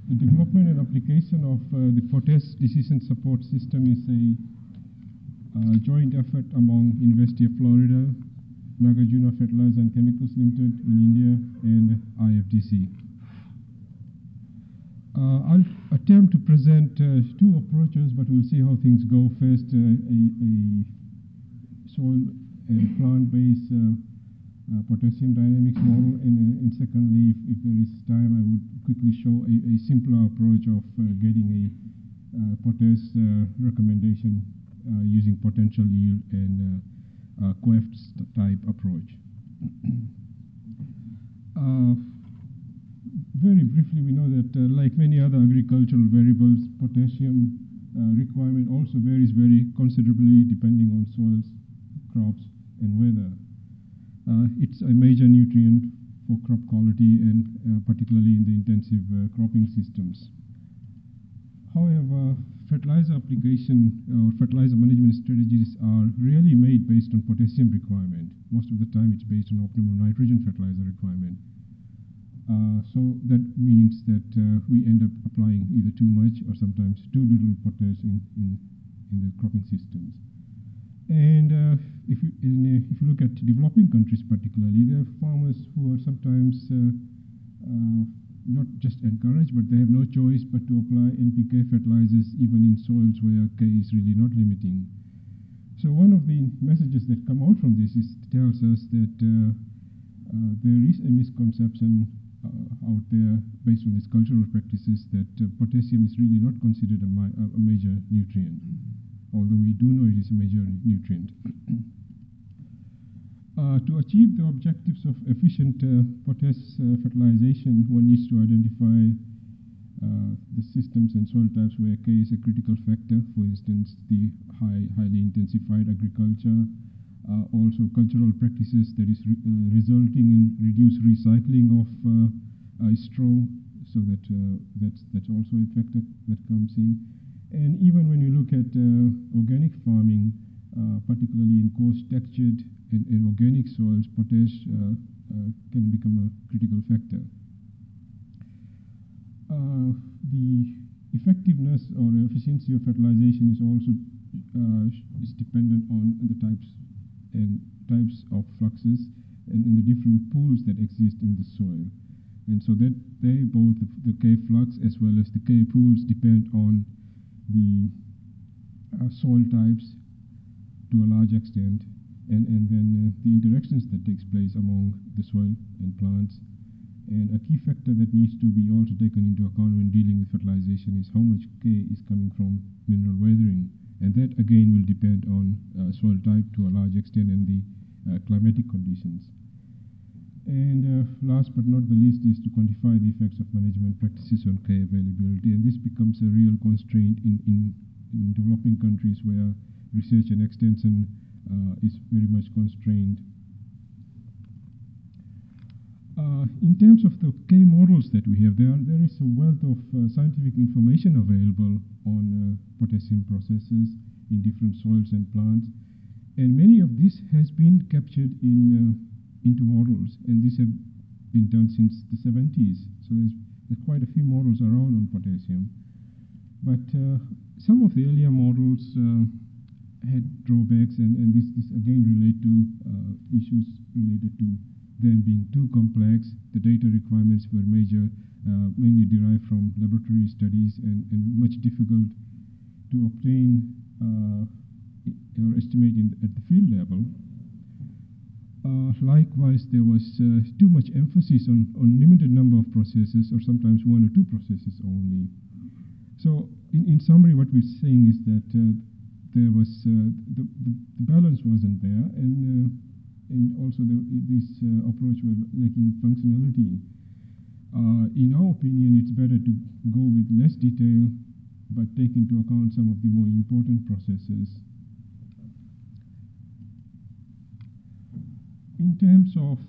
The development and application of the potash decision support system is a joint effort among University of Florida, Nagarjuna Fertilizer and Chemicals Limited in India, and IFDC. I'll attempt to present two approaches, but we'll see how things go. First, a soil and plant-based potassium dynamics model, and secondly, if there is time, I would quickly show a simpler approach of getting a potash recommendation using potential yield and COEFT type approach. Very briefly, we know that like many other agricultural variables, potassium requirement also varies very considerably depending on soils, crops, and weather. It's a major nutrient for crop quality and particularly in the intensive cropping systems. However, fertilizer application or fertilizer management strategies are rarely made based on potassium requirement. Most of the time it's based on optimum nitrogen fertilizer requirement. So that means that we end up applying either too much or sometimes too little potash in the cropping systems. And if you look at developing countries particularly, there are farmers who are sometimes not just encouraged, but they have no choice but to apply NPK fertilizers even in soils where K is really not limiting. So one of the messages that come out from this tells us that there is a misconception out there based on these cultural practices that potassium is really not considered a major nutrient, although we do know it is a major nutrient. To achieve the objectives of efficient potash fertilization, one needs to identify the systems and soil types where K is a critical factor. For instance, the highly intensified agriculture, also cultural practices that is resulting in reduced recycling of straw, so that's also a factor that comes in. And even when you look at organic farming, particularly in coarse textured and organic soils, potash can become a critical factor. The effectiveness or efficiency of fertilization is also is dependent on the types of fluxes and the different pools that exist in the soil. And so that both the K flux as well as the K pools depend on the soil types to a large extent, and then the interactions that takes place among the soil and plants. And a key factor that needs to be also taken into account when dealing with fertilization is how much K is coming from mineral weathering. And that again will depend on soil type to a large extent and the climatic conditions. And last but not the least is to quantify the effects of management practices on K availability. And this becomes a real constraint in developing countries where research and extension is very much constrained. In terms of the K models that we have, there is a wealth of scientific information available on potassium processes in different soils and plants. And many of this has been captured into models, and these have been done since the 70s. So there's quite a few models around on potassium. But some of the earlier models had drawbacks, and this again relate to issues related to them being too complex. The data requirements were mainly derived from laboratory studies and much difficult to obtain or estimate at the field level. Likewise, there was too much emphasis on limited number of processes, or sometimes one or two processes only. So in summary, what we're saying is that there was the balance wasn't there, and also this approach was lacking functionality. In our opinion, it's better to go with less detail, but take into account some of the more important processes. In terms of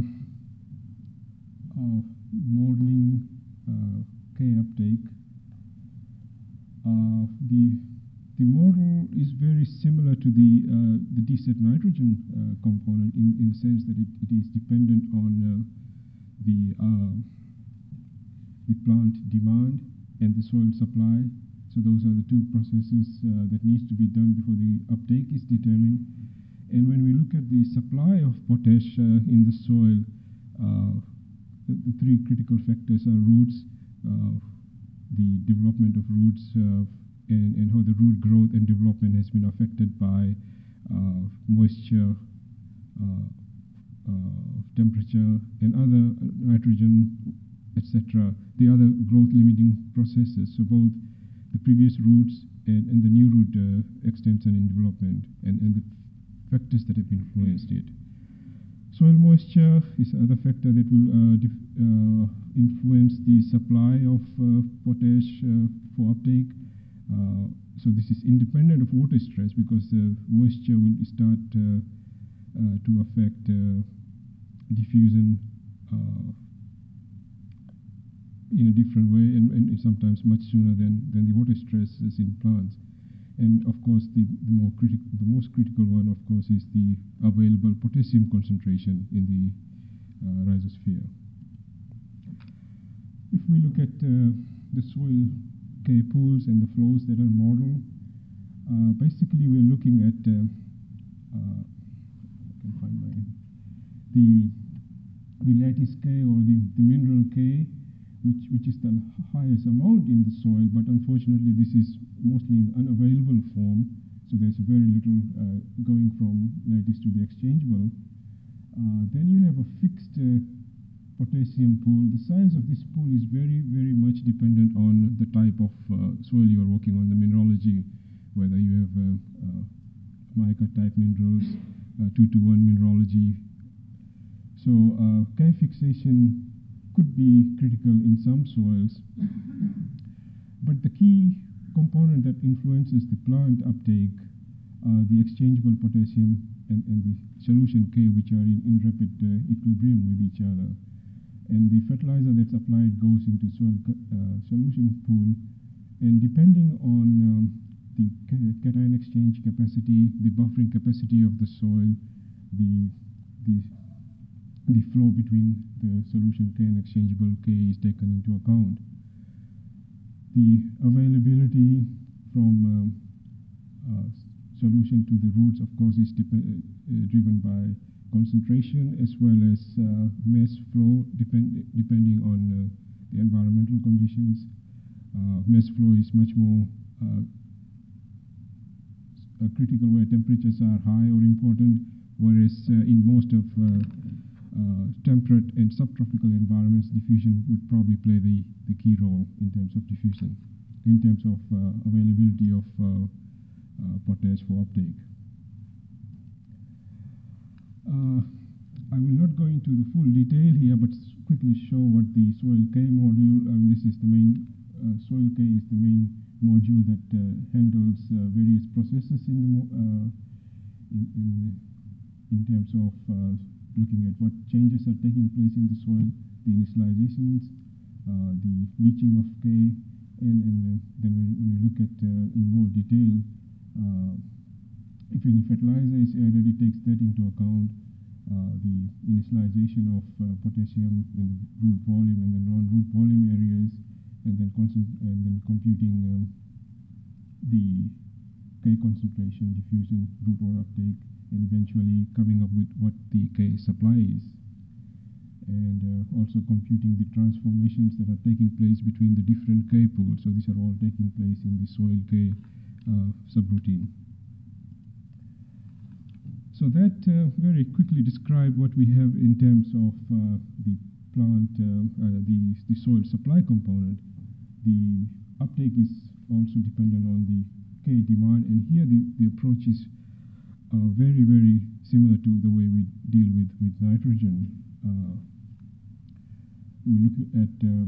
modeling K uptake, the model is very similar to the DSET nitrogen component in the sense that it is dependent on the plant demand and the soil supply. So those are the two processes that needs to be done before the uptake is determined. And when we look at the supply of potash in the soil, the three critical factors are roots, the development of roots, and how the root growth and development has been affected by moisture, temperature, and other nitrogen, etc. The other growth limiting processes. So both the previous roots and the new root extension and development, and the factors that have influenced it. Soil moisture is another factor that will influence the supply of potash for uptake. So this is independent of water stress, because moisture will start to affect diffusion in a different way, and sometimes much sooner than the water stress is in plants. And of course, the most critical one, of course, is the available potassium concentration in the rhizosphere. If we look at the soil K pools and the flows that are modeled, basically we're looking at I can find the lattice K, or the mineral K, which is the highest amount in the soil, but unfortunately this is mostly in unavailable form, so there's very little going from lattice to the exchangeable. Then you have a fixed potassium pool. The size of this pool is very, very much dependent on the type of soil you are working on, the mineralogy, whether you have mica type minerals, 2-to-1 mineralogy. So K fixation could be critical in some soils, but the key component that influences the plant uptake are the exchangeable potassium and the solution K, which are in rapid equilibrium with each other. And the fertilizer that's applied goes into soil solution pool, and depending on the cation exchange capacity, the buffering capacity of the soil, the flow between the solution K and exchangeable K is taken into account. The availability from solution to the roots, of course, is driven by concentration as well as mass flow, depending on the environmental conditions. Mass flow is much more critical where temperatures are high or important, whereas in most of temperate and subtropical environments, diffusion would probably play the key role in terms of diffusion, in terms of availability of potash for uptake. I will not go into the full detail here, but quickly show what the soil K module, this is the main, soil K is the main module that handles various processes in terms of looking at what changes are taking place in the soil, the initializations, the leaching of K, and then when we look at in more detail, if any fertilizer is added, it takes that into account, the initialization of potassium in the root volume and the non-root volume areas, and then computing the K concentration, diffusion, root water uptake, and eventually coming up with what the K supply is. And also computing the transformations that are taking place between the different K pools. So these are all taking place in the soil K subroutine. So that very quickly describe what we have in terms of the plant, the soil supply component. The uptake is also dependent on the K demand, and here the approach is very, very similar to the way we deal with nitrogen. We look at the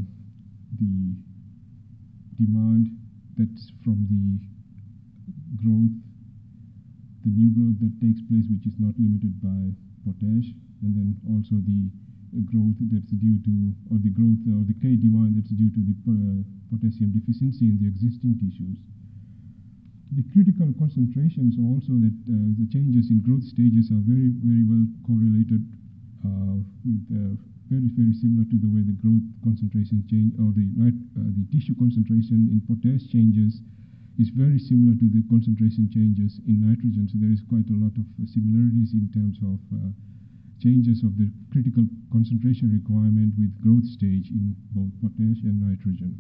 demand that's from the growth, the new growth that takes place, which is not limited by potash, and then also the growth that's due to, or the growth or the K demand that's due to the potassium deficiency in the existing tissues. The critical concentrations also that the changes in growth stages are very, very well correlated with very similar to the way the growth concentration change or the tissue concentration in potash changes is very similar to the concentration changes in nitrogen. So there is quite a lot of similarities in terms of changes of the critical concentration requirement with growth stage in both potash and nitrogen.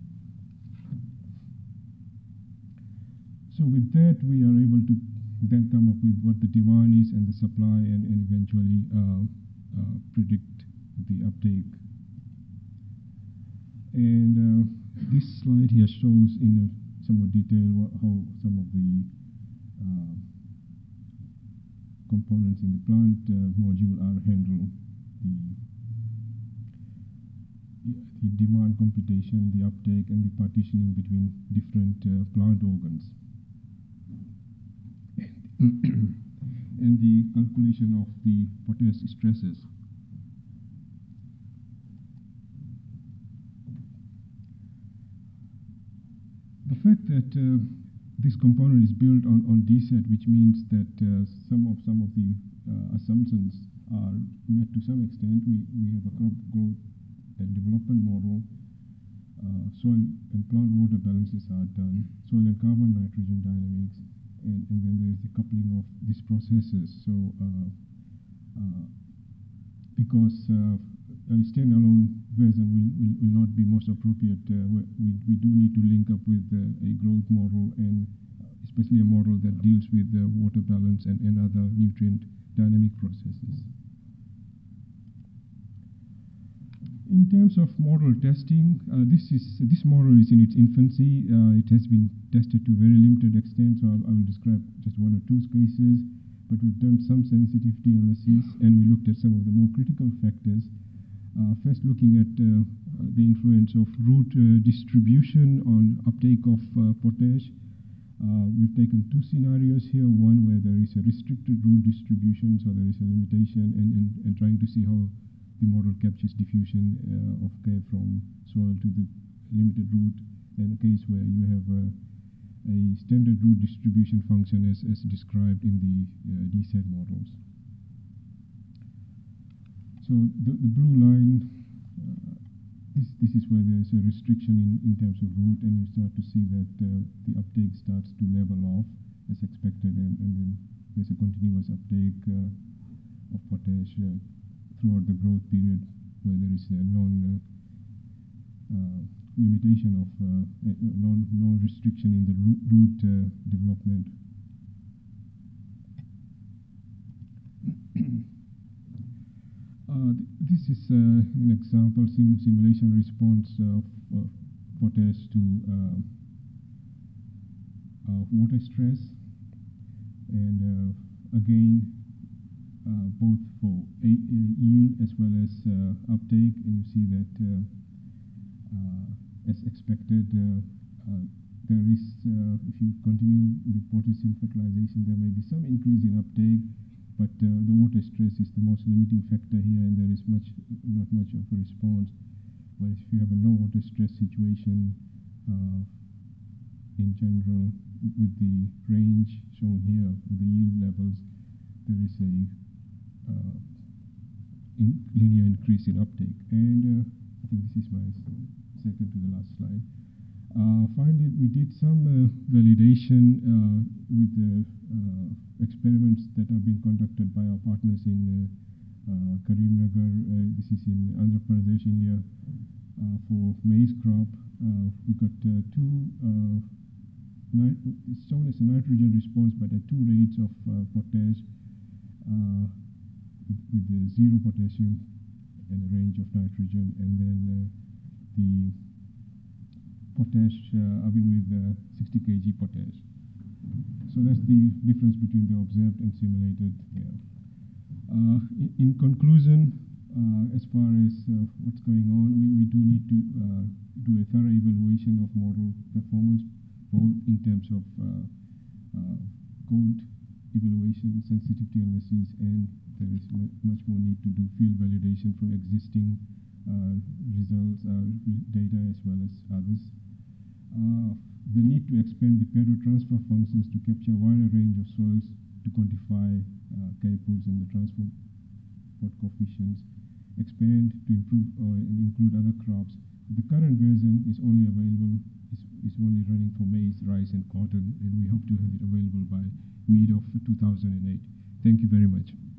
So with that, we are able to then come up with what the demand is and the supply, and eventually predict the uptake. And this slide here shows in somewhat detail how some of the components in the plant module are handled. The demand computation, the uptake, and the partitioning between different plant organs. And the calculation of the potash stresses. The fact that this component is built on DSET, which means that some of the assumptions are met to some extent. We have a crop growth and development model. Soil and plant water balances are done. Soil and carbon nitrogen dynamics. And then there is the coupling of these processes. So because a standalone version will not be most appropriate, we do need to link up with a growth model, and especially a model that deals with water balance and other nutrient dynamic processes. In terms of model testing, this model is in its infancy. It has been tested to a very limited extent, so I will describe just one or two cases. But we've done some sensitivity analysis, and we looked at some of the more critical factors. First, looking at the influence of root distribution on uptake of potash. We've taken two scenarios here: one where there is a restricted root distribution, so there is a limitation, and trying to see how the model captures diffusion of K from soil to the limited root, and a case where you have a standard root distribution function as described in the DSET models. So the blue line, this is where there is a restriction in terms of root, and you start to see that the uptake starts to level off as expected, and then there's a continuous uptake of potash throughout the growth period, where there is a limitation of no restriction in the root development. This is an example simulation response of potash to water stress, and again both for yield as well as uptake, and you see that as expected there is, if you continue with the potassium fertilization, there may be some increase in uptake, but the water stress is the most limiting factor here, and there is not much of a response. Whereas if you have a no water stress situation, in general, with the range shown here, with the yield levels, there is a linear increase in uptake. And I think this is my second to the last slide. Finally, we did some validation with experiments that have been conducted by our partners in Karimnagar. This is in Andhra Pradesh, India, for maize crop. We got it's shown as a nitrogen response, but at two rates of potash with zero potassium and a range of nitrogen, and then the potash with 60 kg potash. So that's the difference between the observed and simulated there. In conclusion, as far as what's going on, we do need to do a thorough evaluation of model performance, both in terms of code evaluation, sensitivity analysis, and there is much more need to do field validation from existing results, data, as well as others. The need to expand the Pero transfer functions to capture a wider range of soils to quantify K pools and the transport coefficients, expand to improve and include other crops. The current version is only available, is only running for maize, rice, and cotton, and we hope to have it available by mid of 2008. Thank you very much.